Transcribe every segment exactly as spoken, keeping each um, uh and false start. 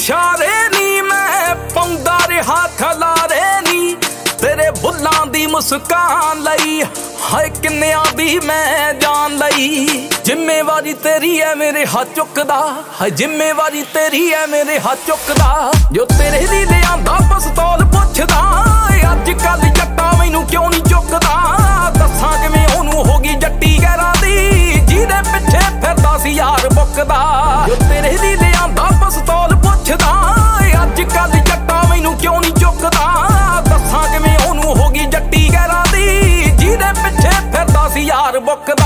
इशारे नी मैं पाउंदा रहा खलारे नी तेरे बुल्लां दी मुस्कान लई हाय किन्नियां दी मैं जान लई जिम्मेवारी तेरी है मेरे हाथ चुकदा हाय जिम्मेवारी तेरी है मेरे हाथ चुकदा जो तेरे ली ले आंदा पिस्तौल पुछदा अज कल जट्टा मैनू क्यों नहीं चुकदा दस्सां किवें ओनू हो गई जट्टी गैरां दी जिहदे पिछे फिरदा सी यार बुकदा जो तेरे ली ले आंदा पिस्तौल पुछदा अज कल जट्टा मैनू क्यों नहीं चुकदा दस्सां किवें ओनू हो गई जट्टी गैरां दी जिहदे पिछे फिरदा सी यार बुकदा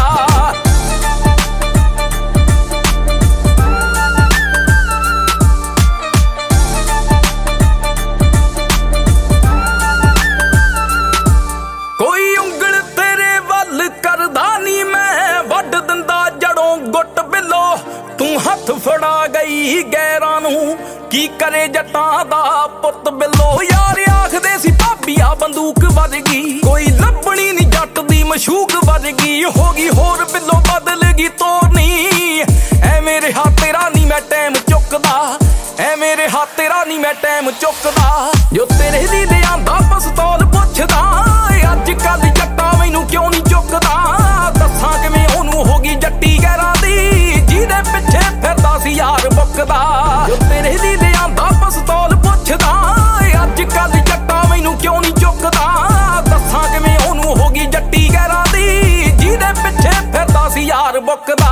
हथ फड़ा गई गैरां नू की करे जट्टां दा पुत बिलो यार आखदे सी भाबिया बंदूक वर्गी कोई लभणी नी जट दी मशूक वर्गी हो गई होर बिलो बदल गई तोरनी ऐ मेरे हाथ तेरा नी मैं टाइम चुकदा ऐ मेरे हाथ तेरा नी मैं टाइम चुकदा जो तेरे ली ले आंदा पिस्तौल पुछदा अज कल जट्टा मैनू क्यों नहीं चुकदा दस्सां किवें ओनू हो गई जट्टी गैरां दी जिहदे पिछे फिरदा सी यार बुकदा जो तेरे ली ले आंदा पिस्तौल पुछदा अज कल जट्टा मैनू क्यों नहीं चुकदा दस्सां किवें ओनू हो गई जट्टी गैरां दी जिहदे पिछे फिरदा सी यार बुकदा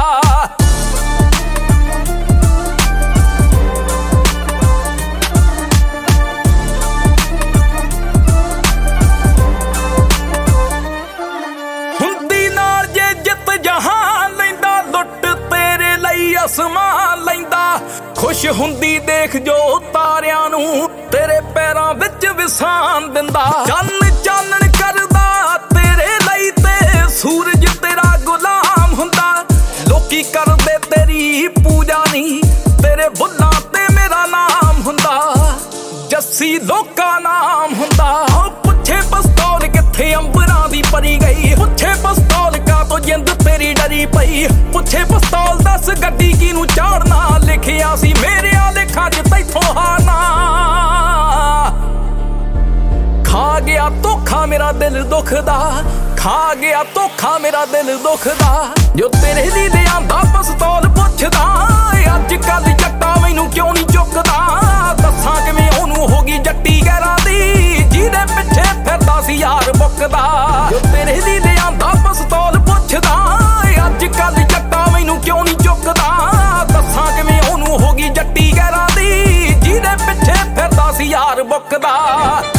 असमान लैंदा खुश हुंदी देख जो तारियां नू तेरे पैरां विच विसान दिंदा चन्न चानण करदा तेरे लई ते सूरज तेरा गुलाम हुंदा लोकी करदे तेरी पूजा नी तेरे बुल्लां ते मेरा नाम हुंदा जस्सी लोका नाम हुंदा पुछे पिस्तौल किथे अंबरां दी परी गई पुछे पिस्तौल का तो जिंद तेरी डरी पई पुछे पिस्तौल दस गड्डी किनू चाड़ना लिखिया सी मेरे लेखा च तैथों हारना खा गया धोखा मेरा दिल दुखदा खा गया धोखा मेरा दिल दुखदा जो तेरे ली ले आंदा पिस्तौल पुछदा अज कल जट्टा मैनू क्यों नहीं चुकदा दस्सां किवें ओनू हो गई जट्टी गैरां दी जिहदे पिछे फिरदा सी यार बुकदा जो तेरे ली ले आंदा पिस्तौल पुछदा अज कल जट्टा मैनू क्यों नहीं चुकदा दस्सां किवें ओनू हो गई जट्टी गैरां दी जिहदे पिछे फिरदा सी यार बुकदा।